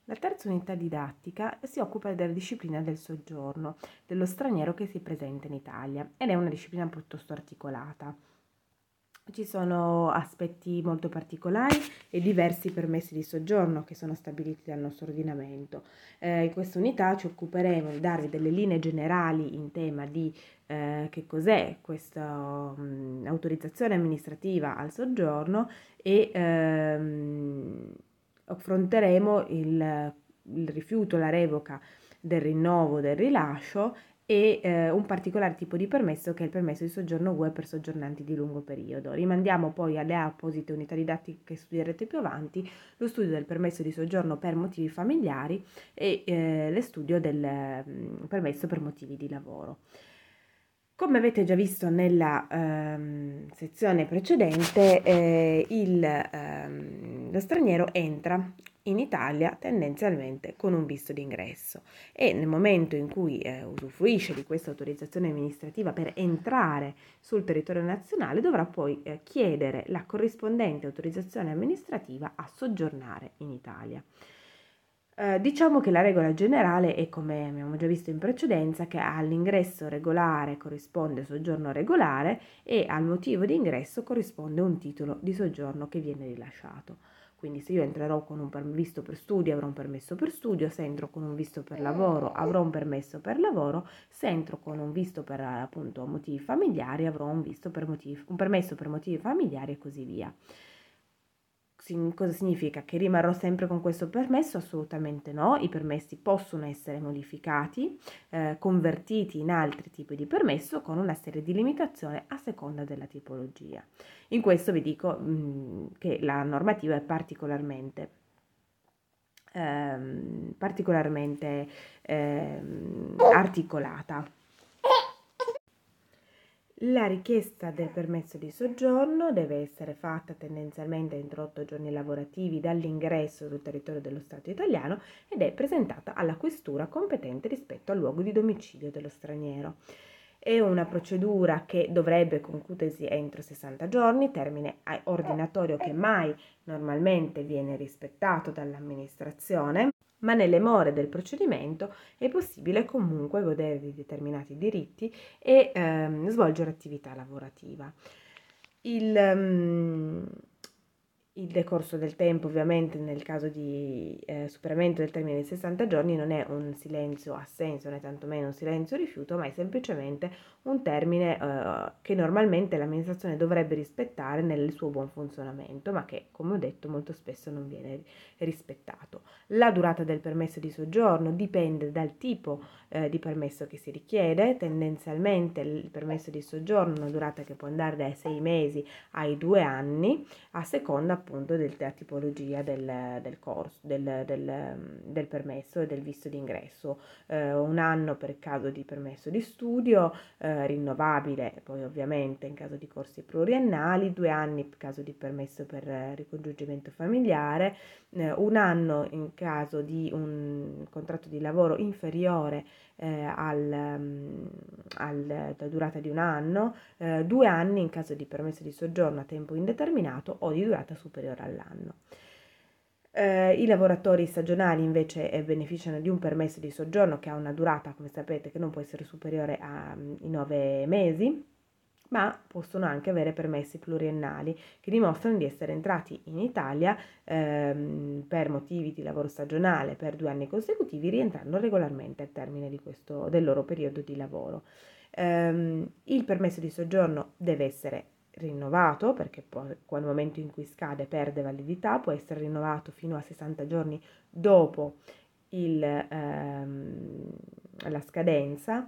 La terza unità didattica si occupa della disciplina del soggiorno dello straniero che si presenta in Italia ed è una disciplina piuttosto articolata. Ci sono aspetti molto particolari e diversi permessi di soggiorno che sono stabiliti dal nostro ordinamento. In questa unità ci occuperemo di darvi delle linee generali in tema di che cos'è questa autorizzazione amministrativa al soggiorno e affronteremo il rifiuto, la revoca del rinnovo, del rilascio e un particolare tipo di permesso che è il permesso di soggiorno UE per soggiornanti di lungo periodo. Rimandiamo poi alle apposite unità didattiche che studierete più avanti lo studio del permesso di soggiorno per motivi familiari e lo studio del permesso per motivi di lavoro. Come avete già visto nella sezione precedente, lo straniero entra in Italia tendenzialmente con un visto d'ingresso e nel momento in cui usufruisce di questa autorizzazione amministrativa per entrare sul territorio nazionale dovrà poi chiedere la corrispondente autorizzazione amministrativa a soggiornare in Italia. Diciamo che la regola generale è, come abbiamo già visto in precedenza, che all'ingresso regolare corrisponde soggiorno regolare e al motivo di ingresso corrisponde un titolo di soggiorno che viene rilasciato. Quindi se io entrerò con un visto per studio avrò un permesso per studio, se entro con un visto per lavoro avrò un permesso per lavoro, se entro con un visto per appunto motivi familiari avrò un permesso per motivi familiari e così via. Cosa significa? Che rimarrò sempre con questo permesso? Assolutamente no, i permessi possono essere modificati, convertiti in altri tipi di permesso con una serie di limitazioni a seconda della tipologia. In questo vi dico che la normativa è particolarmente articolata. La richiesta del permesso di soggiorno deve essere fatta tendenzialmente entro 8 giorni lavorativi dall'ingresso sul territorio dello Stato italiano ed è presentata alla questura competente rispetto al luogo di domicilio dello straniero. È una procedura che dovrebbe concludersi entro 60 giorni, termine ordinatorio che mai normalmente viene rispettato dall'amministrazione, ma nelle more del procedimento è possibile comunque godere di determinati diritti e svolgere attività lavorativa. Il decorso del tempo, ovviamente, nel caso di superamento del termine dei 60 giorni, non è un silenzio assenso, né tantomeno un silenzio rifiuto, ma è semplicemente un termine che normalmente l'amministrazione dovrebbe rispettare nel suo buon funzionamento, ma che, come ho detto, molto spesso non viene rispettato. La durata del permesso di soggiorno dipende dal tipo di permesso che si richiede. Tendenzialmente il permesso di soggiorno ha una durata che può andare dai 6 mesi ai 2 anni, a seconda appunto della tipologia del permesso e del visto d'ingresso. 1 anno per caso di permesso di studio, rinnovabile poi ovviamente in caso di corsi pluriennali, 2 anni in caso di permesso per ricongiungimento familiare, 1 anno in caso di un contratto di lavoro inferiore alla durata di 1 anno, 2 anni in caso di permesso di soggiorno a tempo indeterminato o di durata superiore all'anno. I lavoratori stagionali invece beneficiano di un permesso di soggiorno che ha una durata, come sapete, che non può essere superiore ai 9 mesi, ma possono anche avere permessi pluriennali che dimostrano di essere entrati in Italia per motivi di lavoro stagionale per 2 anni consecutivi, rientrando regolarmente al termine del loro periodo di lavoro. Il permesso di soggiorno deve essere rinnovato perché poi nel momento in cui scade perde validità, può essere rinnovato fino a 60 giorni dopo la scadenza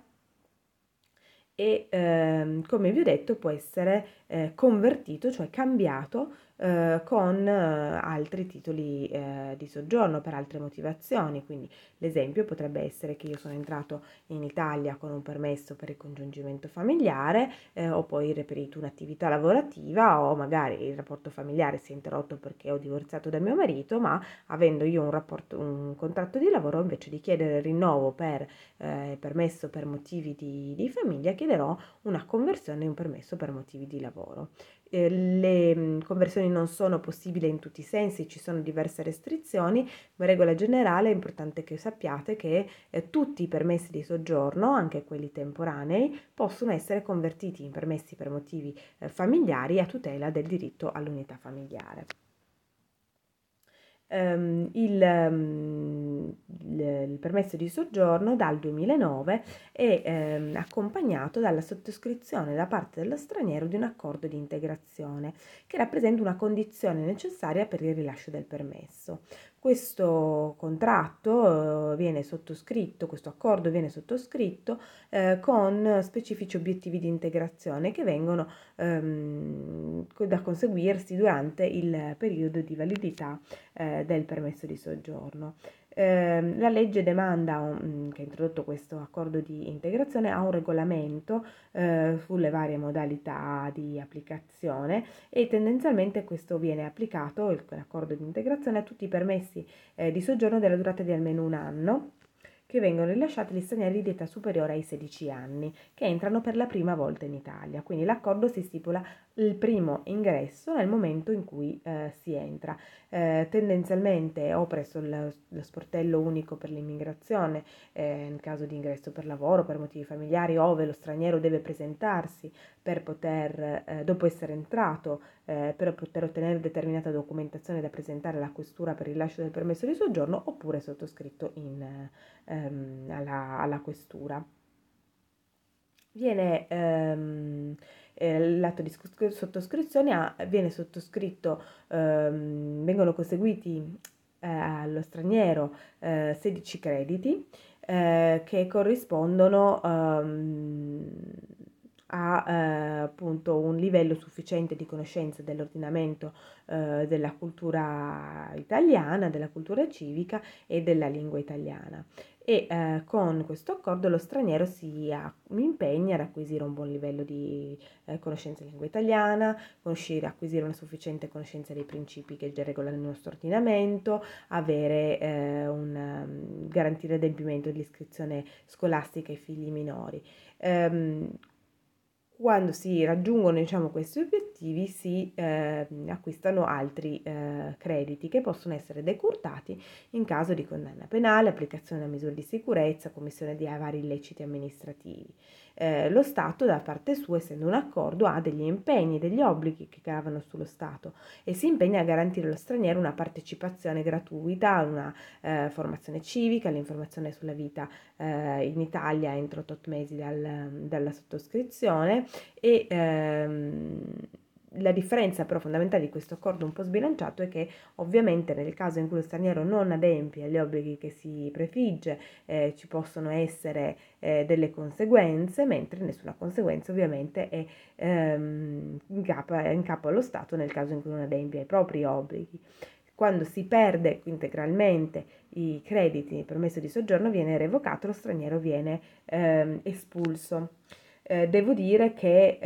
e come vi ho detto può essere convertito, cioè cambiato con altri titoli di soggiorno per altre motivazioni. Quindi l'esempio potrebbe essere che io sono entrato in Italia con un permesso per il congiungimento familiare, ho poi reperito un'attività lavorativa o magari il rapporto familiare si è interrotto perché ho divorziato da mio marito, ma avendo io un contratto di lavoro, invece di chiedere il rinnovo per permesso per motivi di famiglia, chiederò una conversione di un permesso per motivi di lavoro. le conversioni non sono possibili in tutti i sensi, ci sono diverse restrizioni, ma regola generale è importante che sappiate che tutti i permessi di soggiorno, anche quelli temporanei, possono essere convertiti in permessi per motivi familiari a tutela del diritto all'unità familiare. Il permesso di soggiorno dal 2009 è accompagnato dalla sottoscrizione da parte dello straniero di un accordo di integrazione che rappresenta una condizione necessaria per il rilascio del permesso. Questo contratto viene sottoscritto, questo accordo viene sottoscritto con specifici obiettivi di integrazione che vengono da conseguirsi durante il periodo di validità del permesso di soggiorno. La legge demanda, che ha introdotto questo accordo di integrazione, a un regolamento sulle varie modalità di applicazione e tendenzialmente questo viene applicato, l'accordo di integrazione, a tutti i permessi di soggiorno della durata di almeno un anno che vengono rilasciati agli stranieri di età superiore ai 16 anni che entrano per la prima volta in Italia. Quindi l'accordo si stipula il primo ingresso nel momento in cui si entra, tendenzialmente o presso lo sportello unico per l'immigrazione, in caso di ingresso per lavoro, per motivi familiari, ove lo straniero deve presentarsi per poter, dopo essere entrato, per poter ottenere determinata documentazione da presentare alla questura per il rilascio del permesso di soggiorno, oppure sottoscritto alla questura. L'atto di sottoscrizione viene sottoscritto, vengono conseguiti allo straniero 16 crediti che corrispondono a appunto un livello sufficiente di conoscenza dell'ordinamento della cultura italiana, della cultura civica e della lingua italiana. E con questo accordo lo straniero si impegna ad acquisire un buon livello di conoscenza in lingua italiana, acquisire una sufficiente conoscenza dei principi che regolano il nostro ordinamento, garantire l'adempimento dell'iscrizione scolastica ai figli minori. Quando si raggiungono, diciamo, questi obiettivi si acquistano altri crediti che possono essere decurtati in caso di condanna penale, applicazione a misure di sicurezza, commissione di vari illeciti amministrativi. Lo Stato, da parte sua, essendo un accordo, ha degli impegni, degli obblighi che gravano sullo Stato e si impegna a garantire allo straniero una partecipazione gratuita, una formazione civica, l'informazione sulla vita in Italia entro 8 mesi dalla sottoscrizione e la differenza però fondamentale di questo accordo un po' sbilanciato è che ovviamente nel caso in cui lo straniero non adempie agli obblighi che si prefigge ci possono essere delle conseguenze, mentre nessuna conseguenza ovviamente è in capo allo Stato nel caso in cui non adempie ai propri obblighi. Quando si perde integralmente i crediti, il permesso di soggiorno viene revocato, lo straniero viene espulso. Devo dire che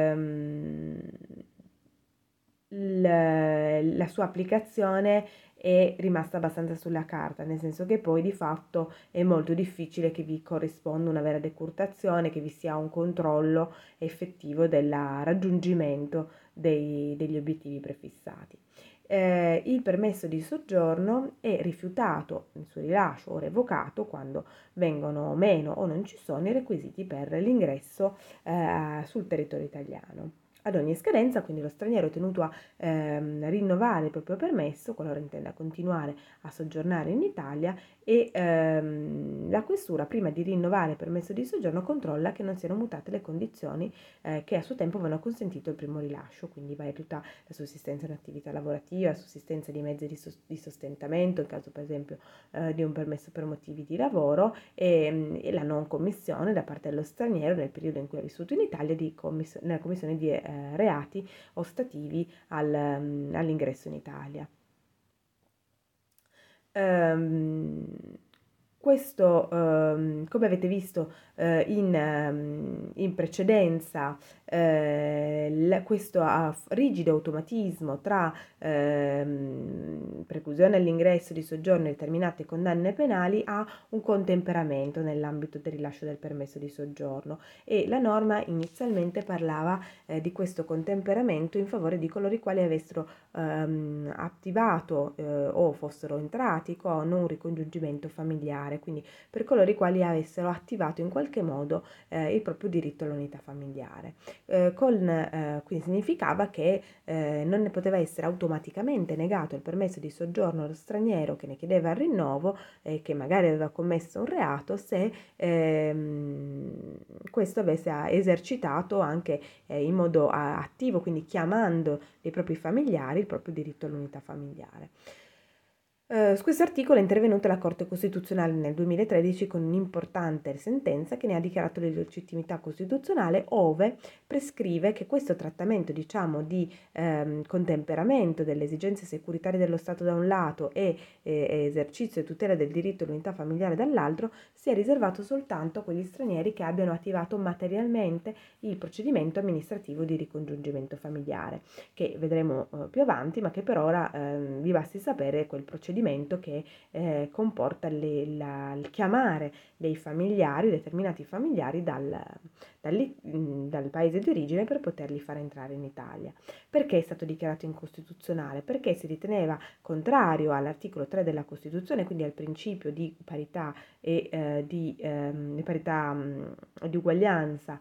la sua applicazione è rimasta abbastanza sulla carta, nel senso che poi di fatto è molto difficile che vi corrisponda una vera decurtazione, che vi sia un controllo effettivo del raggiungimento degli obiettivi prefissati. Il permesso di soggiorno è rifiutato il suo rilascio o revocato quando vengono meno o non ci sono i requisiti per l'ingresso sul territorio italiano. Ad ogni scadenza, quindi lo straniero è tenuto a rinnovare il proprio permesso qualora intenda continuare a soggiornare in Italia e la questura, prima di rinnovare il permesso di soggiorno, controlla che non siano mutate le condizioni che a suo tempo avevano consentito il primo rilascio, quindi valuta la sussistenza di un'attività lavorativa, la sussistenza di mezzi di sostentamento, in caso per esempio di un permesso per motivi di lavoro e la non commissione da parte dello straniero nel periodo in cui ha vissuto in Italia nella commissione di reati ostativi all'ingresso in Italia. Questo, come avete visto in precedenza, questo rigido automatismo tra preclusione all'ingresso di soggiorno e determinate condanne penali ha un contemperamento nell'ambito del rilascio del permesso di soggiorno, e la norma inizialmente parlava di questo contemperamento in favore di coloro i quali avessero attivato o fossero entrati con un ricongiungimento familiare, quindi per coloro i quali avessero attivato in qualche modo il proprio diritto all'unità familiare. Quindi significava che non ne poteva essere automaticamente negato il permesso di soggiorno allo straniero che ne chiedeva il rinnovo e che magari aveva commesso un reato, se questo avesse esercitato anche in modo attivo, quindi chiamando dei propri familiari, il proprio diritto all'unità familiare. Su questo articolo è intervenuta la Corte Costituzionale nel 2013 con un'importante sentenza che ne ha dichiarato l'illegittimità costituzionale, ove prescrive che questo trattamento, diciamo, di contemperamento delle esigenze securitarie dello Stato da un lato e esercizio e tutela del diritto all'unità familiare dall'altro sia riservato soltanto a quegli stranieri che abbiano attivato materialmente il procedimento amministrativo di ricongiungimento familiare, che vedremo più avanti, ma che per ora vi basti sapere quel procedimento che comporta il chiamare dei familiari, determinati familiari dal paese di origine per poterli far entrare in Italia. Perché è stato dichiarato incostituzionale? Perché si riteneva contrario all'articolo 3 della Costituzione, quindi al principio di parità e di uguaglianza,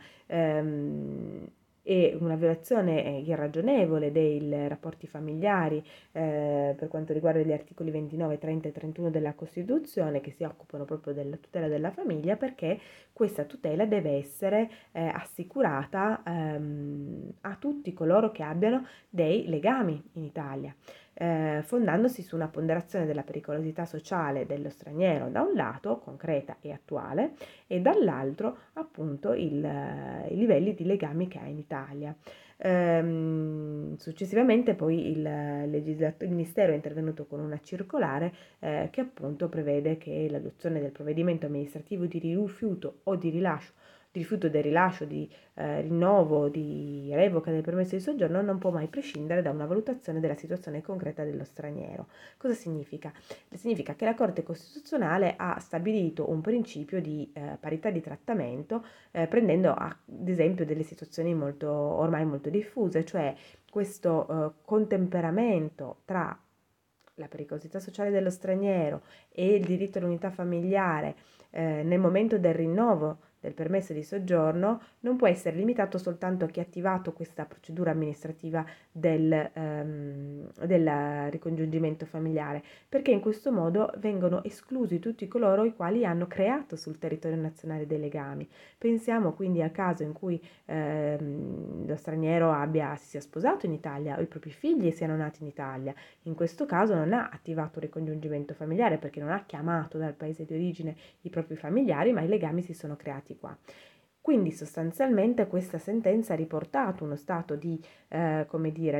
e una violazione irragionevole dei rapporti familiari per quanto riguarda gli articoli 29, 30 e 31 della Costituzione, che si occupano proprio della tutela della famiglia, perché questa tutela deve essere assicurata a tutti coloro che abbiano dei legami in Italia, fondandosi su una ponderazione della pericolosità sociale dello straniero da un lato, concreta e attuale, e dall'altro appunto i livelli di legami che ha in Italia. Successivamente poi il Ministero è intervenuto con una circolare che appunto prevede che l'adozione del provvedimento amministrativo di rifiuto o di rilascio, di rifiuto del rilascio, di rinnovo, di revoca del permesso di soggiorno non può mai prescindere da una valutazione della situazione concreta dello straniero. Cosa significa? Significa che la Corte Costituzionale ha stabilito un principio di parità di trattamento, prendendo ad esempio delle situazioni ormai molto diffuse, cioè questo contemperamento tra la pericolosità sociale dello straniero e il diritto all'unità familiare nel momento del rinnovo del permesso di soggiorno non può essere limitato soltanto a chi ha attivato questa procedura amministrativa del ricongiungimento familiare, perché in questo modo vengono esclusi tutti coloro i quali hanno creato sul territorio nazionale dei legami. Pensiamo quindi al caso in cui lo straniero si sia sposato in Italia o i propri figli siano nati in Italia. In questo caso non ha attivato un ricongiungimento familiare perché non ha chiamato dal paese di origine i propri familiari, ma i legami si sono creati qua. Quindi sostanzialmente questa sentenza ha riportato uno stato come dire,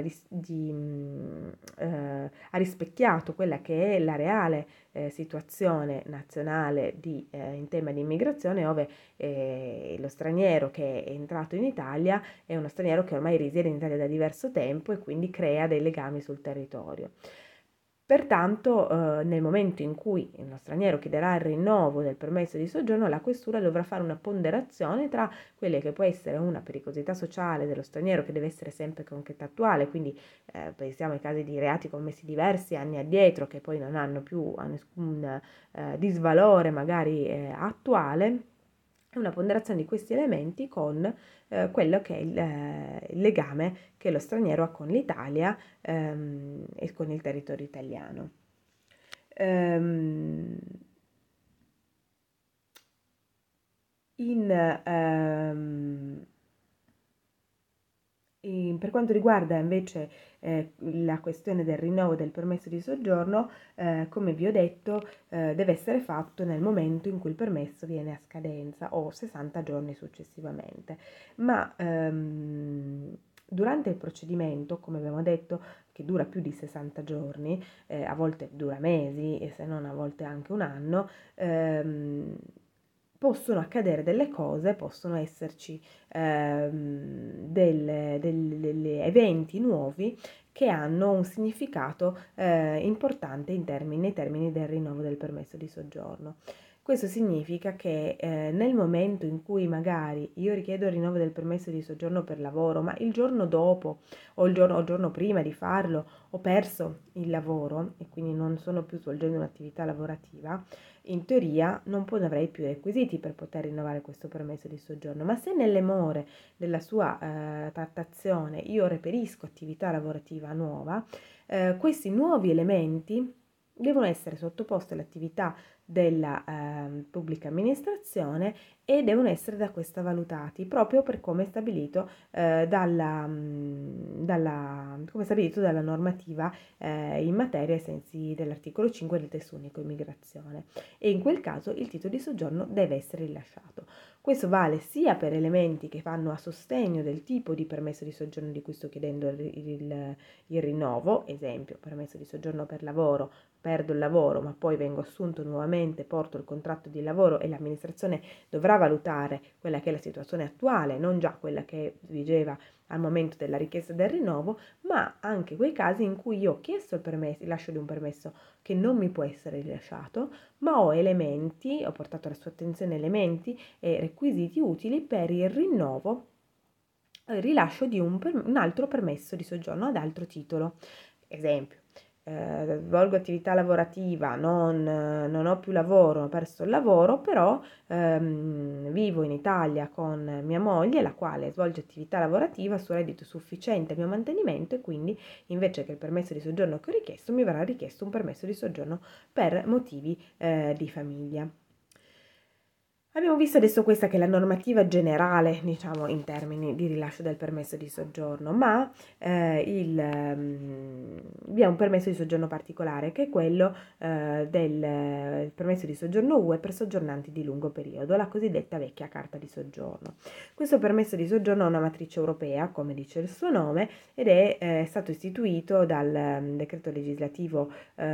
ha rispecchiato quella che è la reale situazione nazionale in tema di immigrazione, dove lo straniero che è entrato in Italia è uno straniero che ormai risiede in Italia da diverso tempo e quindi crea dei legami sul territorio. Pertanto, nel momento in cui uno straniero chiederà il rinnovo del permesso di soggiorno, la questura dovrà fare una ponderazione tra quelle che può essere una pericolosità sociale dello straniero, che deve essere sempre concreta e attuale, quindi pensiamo ai casi di reati commessi diversi anni addietro, che poi non hanno più nessun disvalore magari attuale, e una ponderazione di questi elementi con quello che è il legame che lo straniero ha con l'Italia e con il territorio italiano. Per quanto riguarda invece la questione del rinnovo del permesso di soggiorno, come vi ho detto, deve essere fatto nel momento in cui il permesso viene a scadenza o 60 giorni successivamente. Ma Durante il procedimento, come abbiamo detto, che dura più di 60 giorni, a volte dura mesi e se non a volte anche un anno, possono accadere delle cose, possono esserci degli eventi nuovi che hanno un significato importante nei termini del rinnovo del permesso di soggiorno. Questo significa che nel momento in cui magari io richiedo il rinnovo del permesso di soggiorno per lavoro, ma il giorno dopo o il giorno prima di farlo ho perso il lavoro e quindi non sono più svolgendo un'attività lavorativa, in teoria non avrei più i requisiti per poter rinnovare questo permesso di soggiorno, ma se nelle more della sua trattazione io reperisco attività lavorativa nuova, questi nuovi elementi devono essere sottoposti all'attività della pubblica amministrazione e devono essere da questa valutati proprio per come stabilito come stabilito dalla normativa in materia ai sensi dell'articolo 5 del testo unico immigrazione, e in quel caso il titolo di soggiorno deve essere rilasciato. Questo vale sia per elementi che vanno a sostegno del tipo di permesso di soggiorno di cui sto chiedendo il rinnovo, esempio permesso di soggiorno per lavoro, perdo il lavoro ma poi vengo assunto nuovamente, porto il contratto di lavoro e l'amministrazione dovrà valutare quella che è la situazione attuale, non già quella che vigeva al momento della richiesta del rinnovo, ma anche quei casi in cui io ho chiesto il rilascio di un permesso che non mi può essere rilasciato, ma ho portato alla sua attenzione elementi e requisiti utili per il rinnovo, il rilascio di un altro permesso di soggiorno ad altro titolo. Esempio, svolgo attività lavorativa, non ho più lavoro, ho perso il lavoro, però vivo in Italia con mia moglie, la quale svolge attività lavorativa su reddito sufficiente al mio mantenimento e quindi invece che il permesso di soggiorno che ho richiesto mi verrà richiesto un permesso di soggiorno per motivi di famiglia. Abbiamo visto adesso questa che è la normativa generale, diciamo, in termini di rilascio del permesso di soggiorno, ma vi è un permesso di soggiorno particolare che è quello del permesso di soggiorno UE per soggiornanti di lungo periodo, la cosiddetta vecchia carta di soggiorno. Questo permesso di soggiorno ha una matrice europea, come dice il suo nome, ed è stato istituito dal decreto legislativo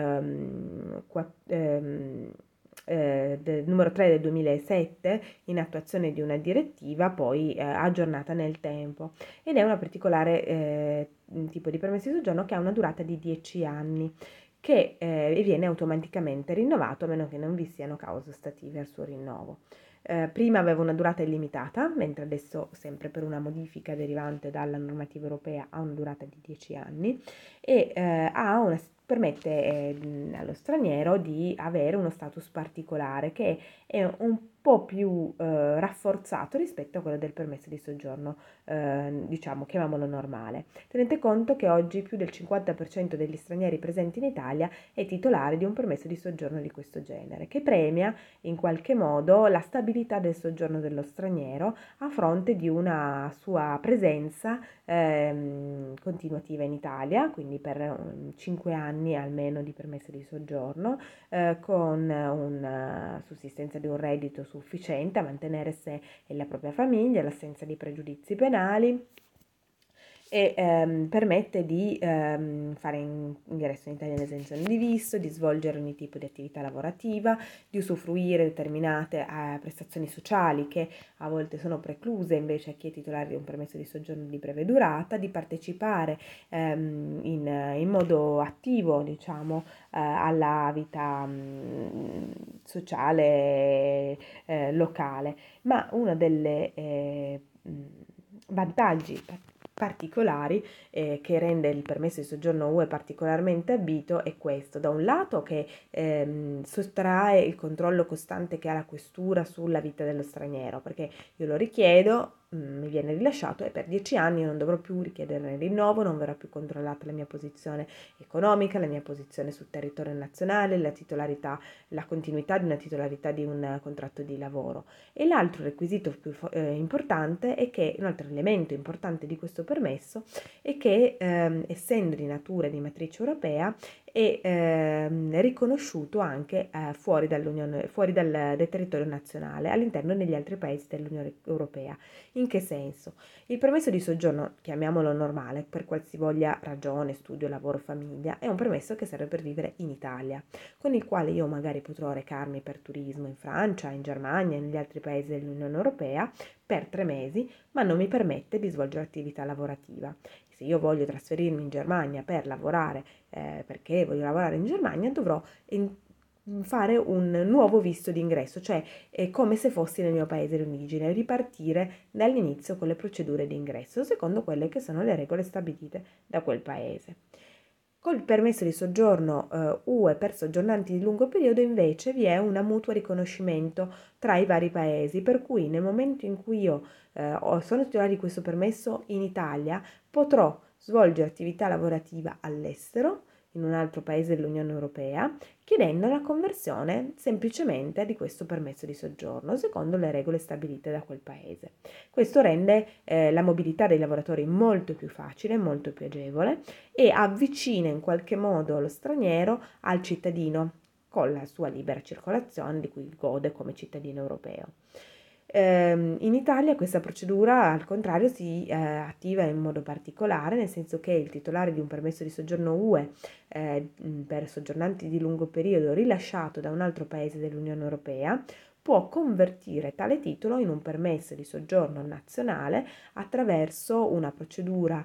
del numero 3 del 2007 in attuazione di una direttiva poi aggiornata nel tempo, ed è una particolare tipo di permesso di soggiorno che ha una durata di 10 anni che viene automaticamente rinnovato a meno che non vi siano cause ostative al suo rinnovo. Prima aveva una durata illimitata, mentre adesso, sempre per una modifica derivante dalla normativa europea, ha una durata di 10 anni e permette allo straniero di avere uno status particolare che è un po' più rafforzato rispetto a quello del permesso di soggiorno, diciamo, chiamiamolo normale. Tenete conto che oggi più del 50% degli stranieri presenti in Italia è titolare di un permesso di soggiorno di questo genere, che premia in qualche modo la stabilità del soggiorno dello straniero a fronte di una sua presenza continuativa in Italia, quindi per 5 anni almeno di permesso di soggiorno, con una sussistenza di un reddito sufficiente a mantenere sé e la propria famiglia, l'assenza di pregiudizi penali, e permette di fare ingresso in Italia in esenzione di visto, di svolgere ogni tipo di attività lavorativa, di usufruire determinate prestazioni sociali che a volte sono precluse invece a chi è titolare di un permesso di soggiorno di breve durata, di partecipare in modo attivo, diciamo, alla vita sociale locale. Ma uno delle vantaggi particolari che rende il permesso di soggiorno UE particolarmente ambito è questo: da un lato che sottrae il controllo costante che ha la questura sulla vita dello straniero, perché io lo richiedo, mi viene rilasciato e per 10 anni non dovrò più richiedere il rinnovo, non verrà più controllata la mia posizione economica, la mia posizione sul territorio nazionale, la continuità di una titolarità di un contratto di lavoro. E l'altro requisito più importante è che, un altro elemento importante di questo permesso è che essendo di natura di matrice europea e riconosciuto anche fuori dal territorio nazionale, all'interno degli altri paesi dell'Unione Europea. In che senso? Il permesso di soggiorno, chiamiamolo normale, per qualsivoglia ragione, studio, lavoro, famiglia, è un permesso che serve per vivere in Italia, con il quale io magari potrò recarmi per turismo in Francia, in Germania e negli altri paesi dell'Unione Europea per 3 mesi, ma non mi permette di svolgere attività lavorativa. Se io voglio trasferirmi in Germania per lavorare, perché voglio lavorare in Germania, dovrò fare un nuovo visto d'ingresso, cioè è come se fossi nel mio paese d'origine, ripartire dall'inizio con le procedure di ingresso, secondo quelle che sono le regole stabilite da quel paese. Col permesso di soggiorno UE per soggiornanti di lungo periodo invece vi è un mutuo riconoscimento tra i vari paesi, per cui nel momento in cui io sono titolare di questo permesso in Italia, potrò svolgere attività lavorativa all'estero, in un altro paese dell'Unione Europea, chiedendo la conversione semplicemente di questo permesso di soggiorno, secondo le regole stabilite da quel paese. Questo rende la mobilità dei lavoratori molto più facile, molto più agevole e avvicina in qualche modo lo straniero al cittadino con la sua libera circolazione di cui gode come cittadino europeo. In Italia questa procedura al contrario si attiva in modo particolare, nel senso che il titolare di un permesso di soggiorno UE per soggiornanti di lungo periodo rilasciato da un altro paese dell'Unione Europea può convertire tale titolo in un permesso di soggiorno nazionale attraverso una procedura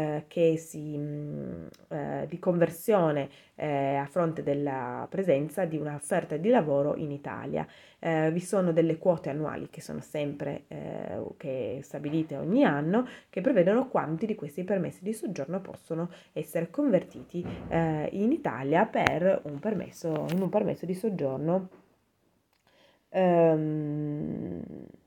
di conversione a fronte della presenza di un'offerta di lavoro in Italia. Vi sono delle quote annuali che sono sempre che stabilite ogni anno, che prevedono quanti di questi permessi di soggiorno possono essere convertiti in Italia in un permesso di soggiorno ehm,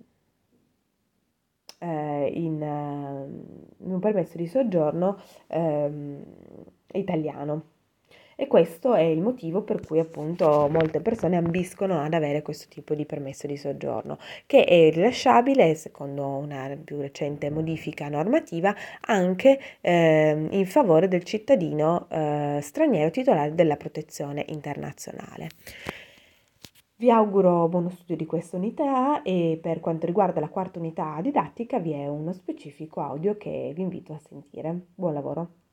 in un permesso di soggiorno italiano. E questo è il motivo per cui appunto molte persone ambiscono ad avere questo tipo di permesso di soggiorno, che è rilasciabile, secondo una più recente modifica normativa, anche in favore del cittadino straniero titolare della protezione internazionale. Vi auguro buono studio di questa unità e per quanto riguarda la quarta unità didattica vi è uno specifico audio che vi invito a sentire. Buon lavoro!